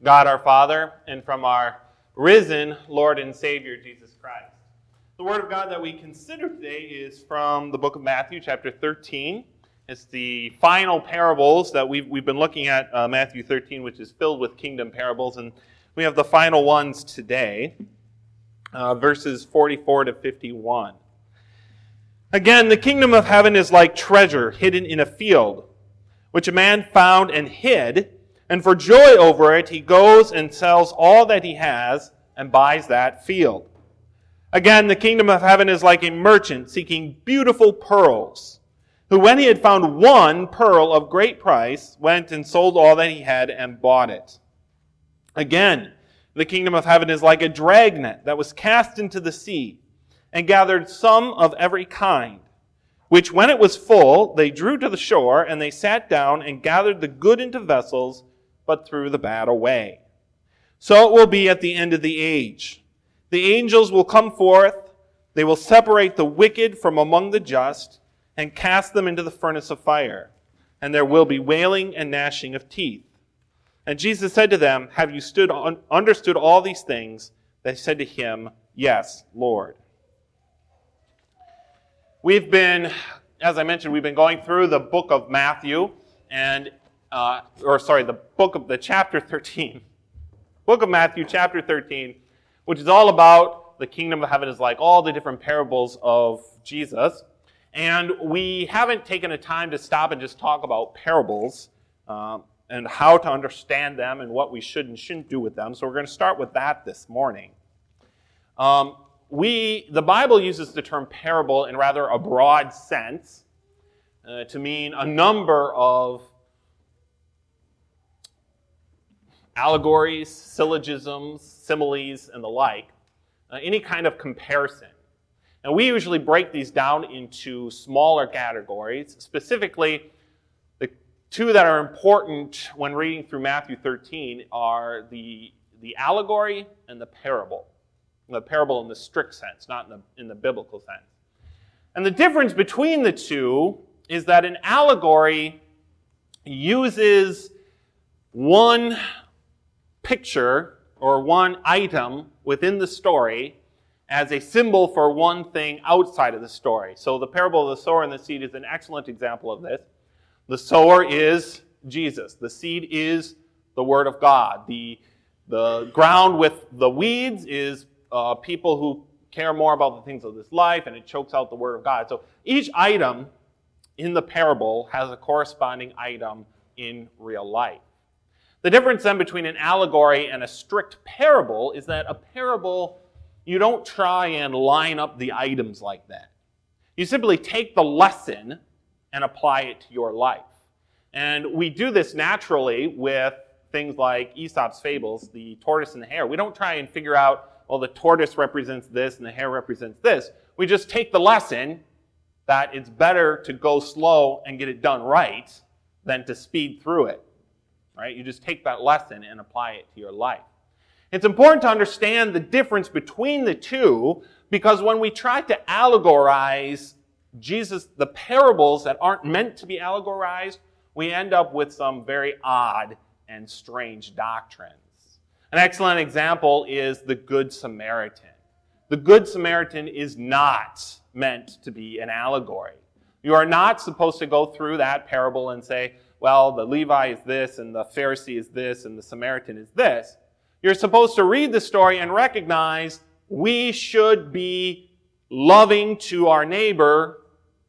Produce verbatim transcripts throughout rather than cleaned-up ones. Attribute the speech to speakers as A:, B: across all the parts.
A: God our Father, and from our risen Lord and Savior, Jesus Christ. The Word of God that we consider today is from the book of Matthew, chapter thirteen. It's the final parables that we've, we've been looking at, uh, Matthew thirteen, which is filled with kingdom parables, and we have the final ones today, uh, verses forty-four to fifty-one. Again, the kingdom of heaven is like treasure hidden in a field, which a man found and hid, and for joy over it he goes and sells all that he has and buys that field. Again, the kingdom of heaven is like a merchant seeking beautiful pearls, who when he had found one pearl of great price, went and sold all that he had and bought it. Again, the kingdom of heaven is like a dragnet that was cast into the sea, and gathered some of every kind, which when it was full, they drew to the shore, and they sat down and gathered the good into vessels, but threw the bad away. So it will be at the end of the age. The angels will come forth, they will separate the wicked from among the just, and cast them into the furnace of fire. And there will be wailing and gnashing of teeth. And Jesus said to them, "Have you stood un- understood all these things?" They said to him, "Yes, Lord." We've been, as I mentioned, we've been going through the book of Matthew, and uh, or sorry, the book of the chapter thirteen, book of Matthew, chapter thirteen, which is all about the kingdom of heaven is like all the different parables of Jesus. And we haven't taken a time to stop and just talk about parables um, and how to understand them and what we should and shouldn't do with them. So we're going to start with that this morning. Um, we, the Bible uses the term parable in rather a broad sense uh, to mean a number of allegories, syllogisms, similes, and the like, uh, any kind of comparison. And we usually break these down into smaller categories. Specifically, the two that are important when reading through Matthew thirteen are the, the allegory and the parable. The parable in the strict sense, not in the, in the biblical sense. And the difference between the two is that an allegory uses one picture or one item within the story as a symbol for one thing outside of the story. So the parable of the sower and the seed is an excellent example of this. The sower is Jesus. The seed is the Word of God. The, the ground with the weeds is uh, people who care more about the things of this life, and it chokes out the Word of God. So each item in the parable has a corresponding item in real life. The difference then between an allegory and a strict parable is that a parable, you don't try and line up the items like that. You simply take the lesson and apply it to your life. And we do this naturally with things like Aesop's fables, the tortoise and the hare. We don't try and figure out, well, the tortoise represents this and the hare represents this. We just take the lesson that it's better to go slow and get it done right than to speed through it. Right? You just take that lesson and apply it to your life. It's important to understand the difference between the two, because when we try to allegorize Jesus, the parables that aren't meant to be allegorized, we end up with some very odd and strange doctrines. An excellent example is the Good Samaritan. The Good Samaritan is not meant to be an allegory. You are not supposed to go through that parable and say, well, the Levi is this, and the Pharisee is this, and the Samaritan is this. You're supposed to read the story and recognize we should be loving to our neighbor,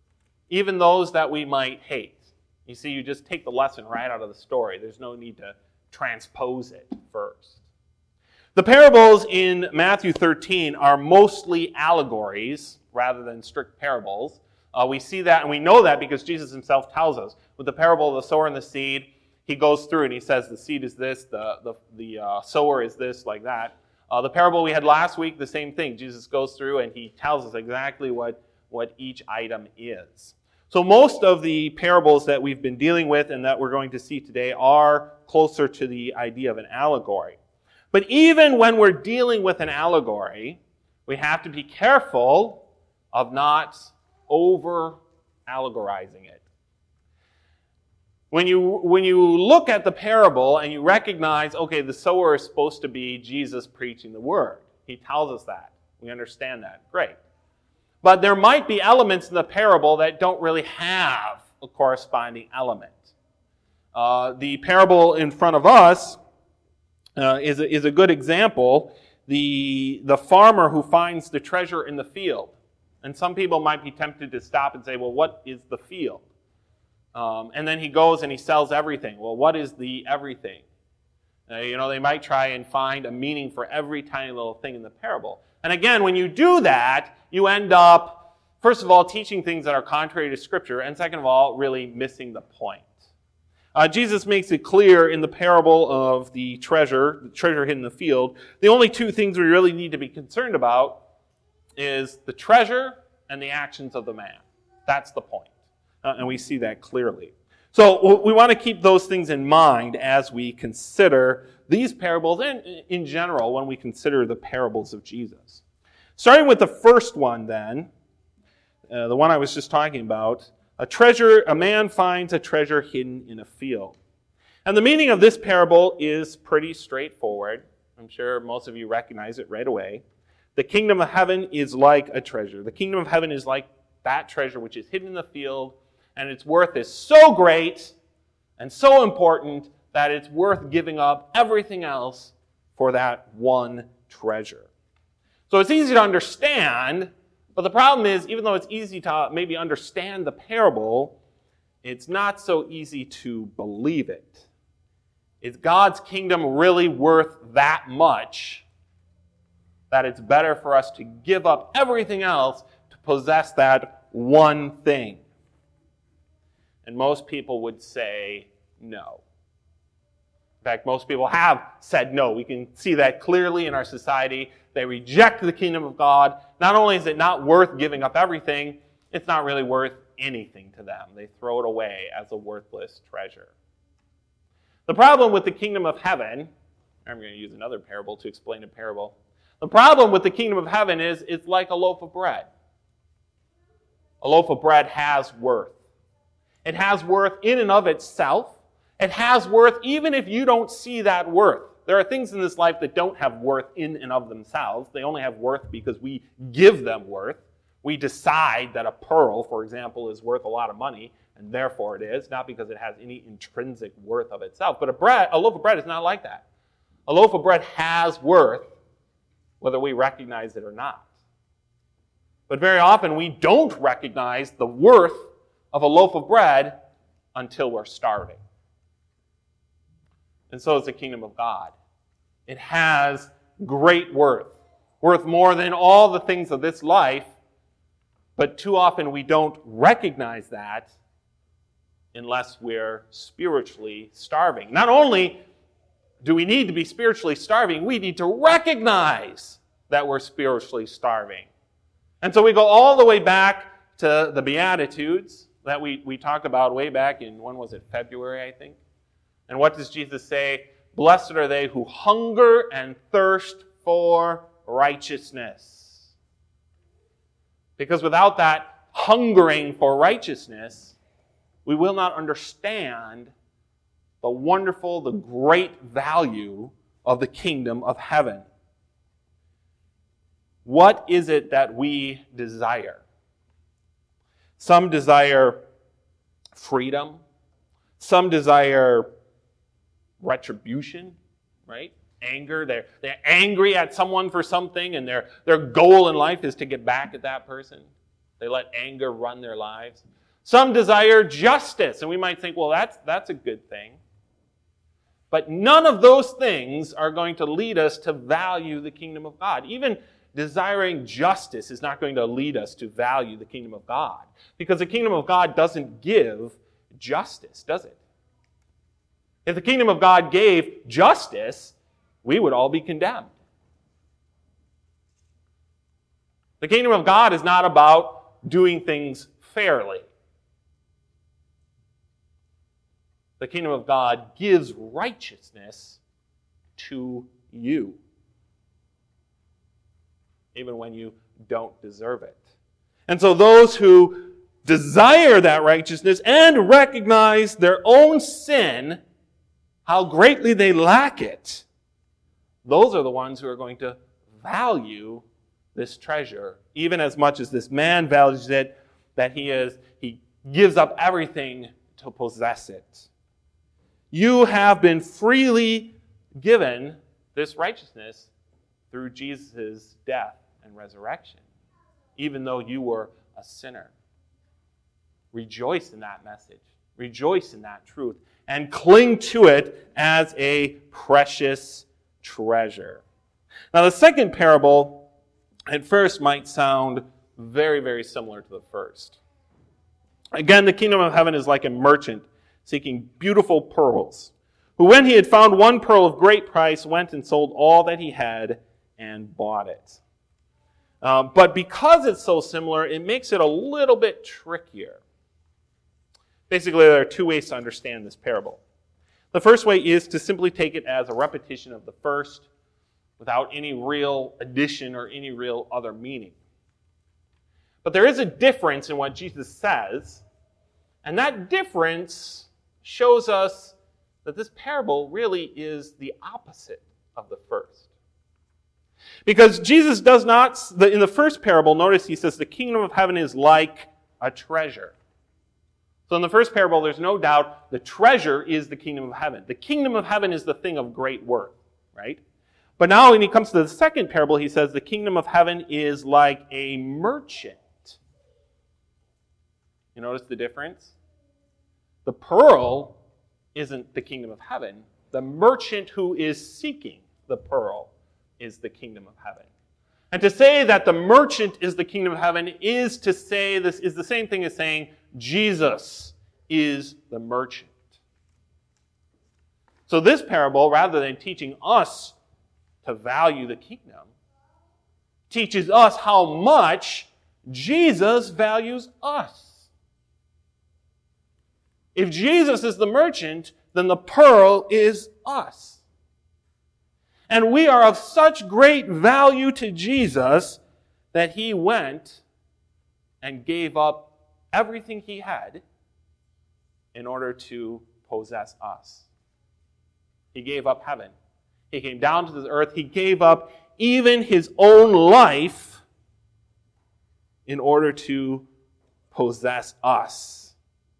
A: even those that we might hate. You see, you just take the lesson right out of the story. There's no need to transpose it first. The parables in Matthew thirteen are mostly allegories rather than strict parables. Uh, we see that, and we know that because Jesus himself tells us. With the parable of the sower and the seed, he goes through and he says the seed is this, the, the, the uh, sower is this, like that. Uh, the parable we had last week, the same thing. Jesus goes through and he tells us exactly what, what each item is. So most of the parables that we've been dealing with and that we're going to see today are closer to the idea of an allegory. But even when we're dealing with an allegory, we have to be careful of not over-allegorizing it. When you, when you look at the parable and you recognize, okay, the sower is supposed to be Jesus preaching the word. He tells us that. We understand that. Great. But there might be elements in the parable that don't really have a corresponding element. Uh, the parable in front of us uh, is, a, is a good example. The, the farmer who finds the treasure in the field. And some people might be tempted to stop and say, well, what is the field? Um, and then he goes and he sells everything. Well, what is the everything? Uh, you know, they might try and find a meaning for every tiny little thing in the parable. And again, when you do that, you end up, first of all, teaching things that are contrary to Scripture, and second of all, really missing the point. Uh, Jesus makes it clear in the parable of the treasure, the treasure hidden in the field, the only two things we really need to be concerned about is the treasure and the actions of the man. That's the point. Uh, and we see that clearly. So we want to keep those things in mind as we consider these parables and in general when we consider the parables of Jesus. Starting with the first one then, uh, the one I was just talking about, a treasure, a man finds a treasure hidden in a field. And the meaning of this parable is pretty straightforward. I'm sure most of you recognize it right away. The kingdom of heaven is like a treasure. The kingdom of heaven is like that treasure which is hidden in the field, and its worth is so great and so important that it's worth giving up everything else for that one treasure. So it's easy to understand, but the problem is, even though it's easy to maybe understand the parable, it's not so easy to believe it. Is God's kingdom really worth that much that it's better for us to give up everything else to possess that one thing? And most people would say no. In fact, most people have said no. We can see that clearly in our society. They reject the kingdom of God. Not only is it not worth giving up everything, it's not really worth anything to them. They throw it away as a worthless treasure. The problem with the kingdom of heaven, I'm going to use another parable to explain a parable. The problem with the kingdom of heaven is it's like a loaf of bread. A loaf of bread has worth. It has worth in and of itself. It has worth even if you don't see that worth. There are things in this life that don't have worth in and of themselves. They only have worth because we give them worth. We decide that a pearl, for example, is worth a lot of money, and therefore it is, not because it has any intrinsic worth of itself. But a bread, a loaf of bread is not like that. A loaf of bread has worth, whether we recognize it or not. But very often we don't recognize the worth of a loaf of bread until we're starving. And so is the kingdom of God. It has great worth, worth more than all the things of this life, but too often we don't recognize that unless we're spiritually starving. Not only do we need to be spiritually starving, we need to recognize that we're spiritually starving. And so we go all the way back to the Beatitudes that we, we talked about way back in, when was it, February, I think? And what does Jesus say? Blessed are they who hunger and thirst for righteousness. Because without that hungering for righteousness, we will not understand the wonderful, the great value of the kingdom of heaven. What is it that we desire? Some desire freedom. Some desire retribution, right? Anger. They're, they're angry at someone for something, and their, their goal in life is to get back at that person. They let anger run their lives. Some desire justice, and we might think, well, that's, that's a good thing. But none of those things are going to lead us to value the kingdom of God. Even desiring justice is not going to lead us to value the kingdom of God. Because the kingdom of God doesn't give justice, does it? If the kingdom of God gave justice, we would all be condemned. The kingdom of God is not about doing things fairly. The kingdom of God gives righteousness to you, even when you don't deserve it. And so those who desire that righteousness and recognize their own sin, how greatly they lack it, those are the ones who are going to value this treasure, even as much as this man values it, that he is, he gives up everything to possess it. You have been freely given this righteousness through Jesus' death and resurrection, even though you were a sinner. Rejoice in that message. Rejoice in that truth. And cling to it as a precious treasure. Now, the second parable, at first, might sound very, very similar to the first. Again, the kingdom of heaven is like a merchant seeking beautiful pearls, who, when he had found one pearl of great price, went and sold all that he had and bought it. Um, but because it's so similar, it makes it a little bit trickier. Basically, there are two ways to understand this parable. The first way is to simply take it as a repetition of the first without any real addition or any real other meaning. But there is a difference in what Jesus says, and that difference shows us that this parable really is the opposite of the first. Because Jesus does not, in the first parable, notice he says the kingdom of heaven is like a treasure. So in the first parable, there's no doubt the treasure is the kingdom of heaven. The kingdom of heaven is the thing of great worth, right? But now when he comes to the second parable, he says the kingdom of heaven is like a merchant. You notice the difference? The pearl isn't the kingdom of heaven. The merchant who is seeking the pearl is the kingdom of heaven. And to say that the merchant is the kingdom of heaven is to say this is the same thing as saying Jesus is the merchant. So this parable, rather than teaching us to value the kingdom, teaches us how much Jesus values us. If Jesus is the merchant, then the pearl is us. And we are of such great value to Jesus that he went and gave up everything he had in order to possess us. He gave up heaven. He came down to this earth. He gave up even his own life in order to possess us.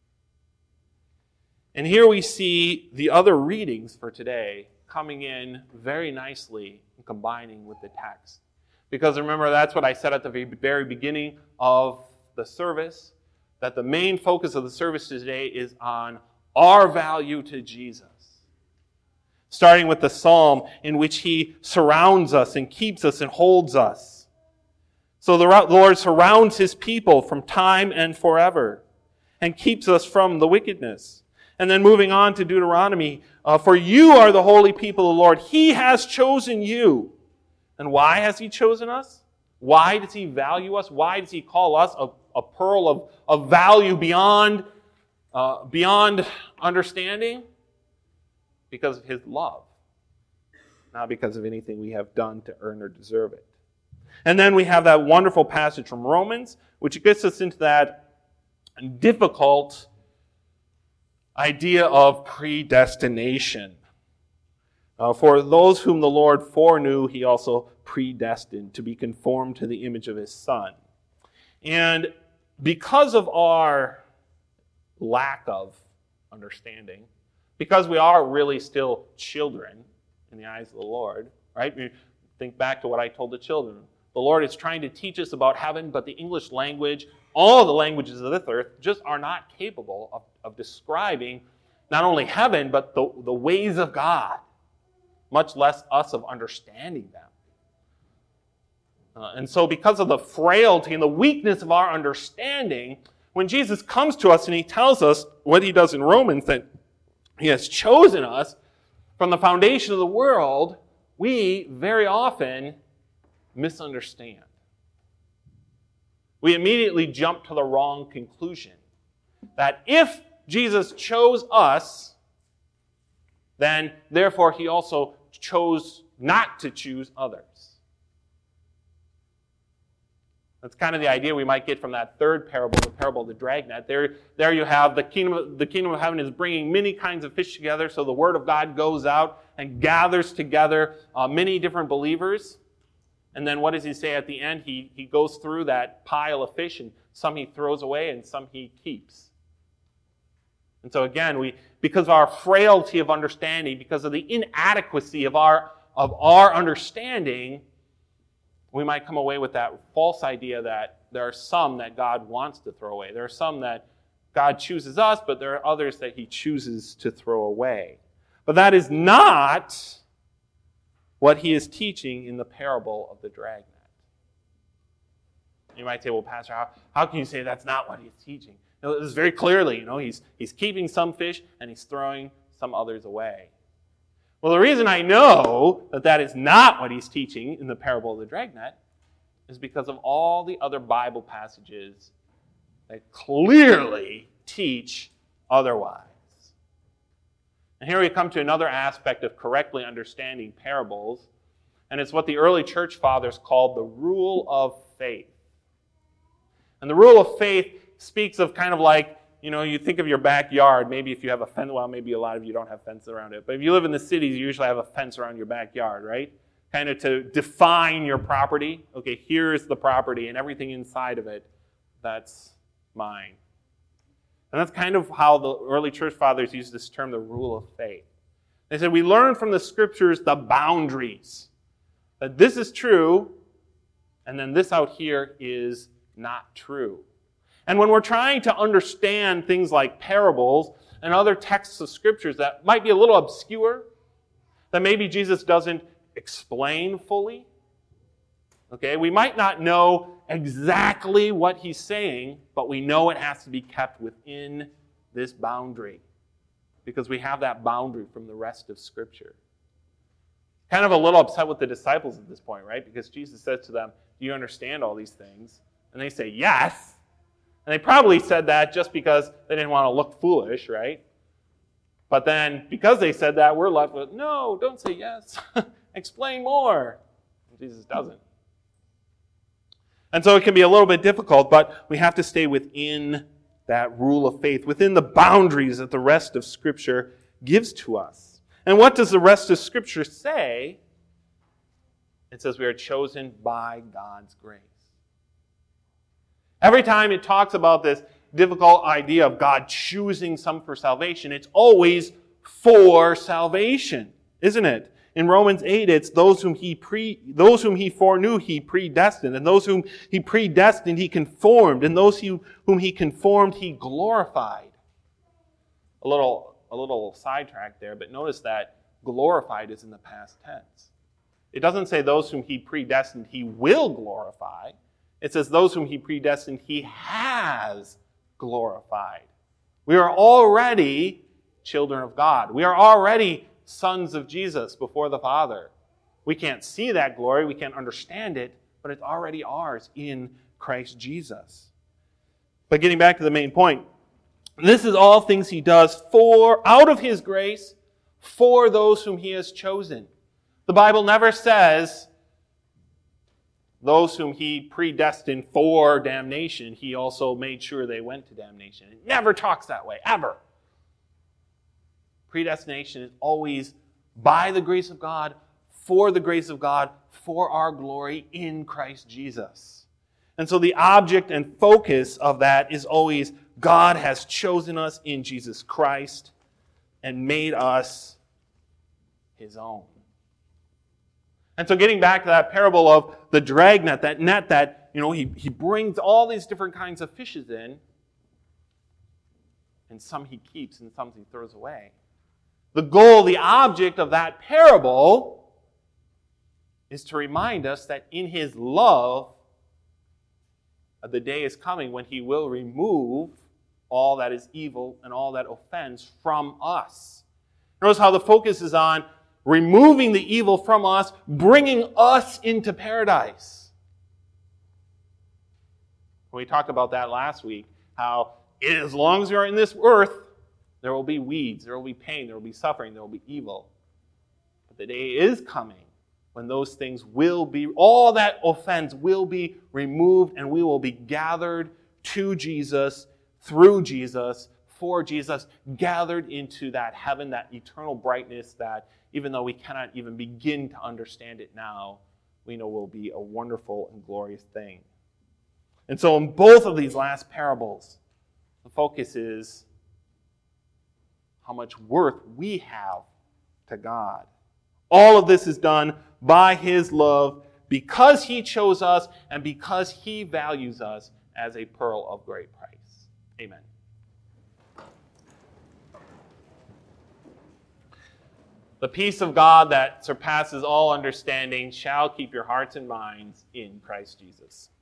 A: And here we see the other readings for today coming in very nicely and combining with the text. Because remember, that's what I said at the very beginning of the service, that the main focus of the service today is on our value to Jesus. Starting with the psalm in which he surrounds us and keeps us and holds us. So the Lord surrounds his people from time and forever and keeps us from the wickedness. And then moving on to Deuteronomy, uh, for you are the holy people of the Lord. He has chosen you. And why has he chosen us? Why does he value us? Why does he call us a, a pearl of, of value beyond, uh, beyond understanding? Because of his love, not because of anything we have done to earn or deserve it. And then we have that wonderful passage from Romans, which gets us into that difficult idea of predestination. Uh, for those whom the Lord foreknew, he also predestined to be conformed to the image of his Son. And because of our lack of understanding, because we are really still children in the eyes of the Lord, right? Think back to what I told the children. The Lord is trying to teach us about heaven, but the English language, all the languages of this earth, just are not capable of, of describing not only heaven, but the, the ways of God, much less us of understanding them. Uh, and so because of the frailty and the weakness of our understanding, when Jesus comes to us and he tells us what he does in Romans, that he has chosen us from the foundation of the world, we very often misunderstand. We immediately jump to the wrong conclusion. That if Jesus chose us, then therefore he also chose not to choose others. That's kind of the idea we might get from that third parable, the parable of the dragnet. There, there you have the kingdom, of, the kingdom of heaven is bringing many kinds of fish together, so the word of God goes out and gathers together uh, many different believers. And then what does he say at the end? He, he goes through that pile of fish, and some he throws away and some he keeps. And so again, we because of our frailty of understanding, because of the inadequacy of our, of our understanding, we might come away with that false idea that there are some that God wants to throw away. There are some that God chooses us, but there are others that he chooses to throw away. But that is not what he is teaching in the parable of the dragnet. You might say, well, Pastor, how, how can you say that's not what he's teaching? You know, this is very clearly, you know, he's, he's keeping some fish and he's throwing some others away. Well, the reason I know that that is not what he's teaching in the parable of the dragnet is because of all the other Bible passages that clearly teach otherwise. And here we come to another aspect of correctly understanding parables, and it's what the early church fathers called the rule of faith. And the rule of faith speaks of kind of like, you know, you think of your backyard, maybe if you have a fence, well, maybe a lot of you don't have fence around it, but if you live in the cities, you usually have a fence around your backyard, right? Kind of to define your property. Okay, here's the property, and everything inside of it, that's mine. And that's kind of how the early church fathers used this term, the rule of faith. They said, we learn from the scriptures the boundaries. That this is true, and then this out here is not true. And when we're trying to understand things like parables and other texts of scriptures that might be a little obscure, that maybe Jesus doesn't explain fully, okay, we might not know exactly what he's saying, but we know it has to be kept within this boundary because we have that boundary from the rest of Scripture. Kind of a little upset with the disciples at this point, right? Because Jesus says to them, do you understand all these things? And they say, yes. And they probably said that just because they didn't want to look foolish, right? But then, because they said that, we're left with, no, don't say yes. Explain more. And Jesus doesn't. And so it can be a little bit difficult, but we have to stay within that rule of faith, within the boundaries that the rest of Scripture gives to us. And what does the rest of Scripture say? It says we are chosen by God's grace. Every time it talks about this difficult idea of God choosing some for salvation, it's always for salvation, isn't it? In Romans eight, it's those whom he pre, those whom he foreknew, he predestined. And those whom he predestined, he conformed. And those whom he conformed, he glorified. A little, a little sidetrack there, but notice that glorified is in the past tense. It doesn't say those whom he predestined, he will glorify. It says those whom he predestined, he has glorified. We are already children of God. We are already sons of Jesus before the Father. We can't see that glory, we can't understand it, but it's already ours in Christ Jesus. But getting back to the main point, this is all things he does for, out of his grace, for those whom he has chosen. The Bible never says those whom he predestined for damnation, he also made sure they went to damnation. It never talks that way, ever. Predestination is always by the grace of God, for the grace of God, for our glory in Christ Jesus. And so the object and focus of that is always God has chosen us in Jesus Christ and made us his own. And so getting back to that parable of the dragnet, that net that, you know, he, he brings all these different kinds of fishes in, and some he keeps and some he throws away. The goal, the object of that parable is to remind us that in his love, the day is coming when he will remove all that is evil and all that offends from us. Notice how the focus is on removing the evil from us, bringing us into paradise. We talked about that last week, how as long as we are in this earth, there will be weeds, there will be pain, there will be suffering, there will be evil. But the day is coming when those things will be, all that offense will be removed, and we will be gathered to Jesus, through Jesus, for Jesus, gathered into that heaven, that eternal brightness that, even though we cannot even begin to understand it now, we know will be a wonderful and glorious thing. And so in both of these last parables, the focus is how much worth we have to God. All of this is done by His love, because He chose us and because He values us as a pearl of great price. Amen. The peace of God that surpasses all understanding shall keep your hearts and minds in Christ Jesus.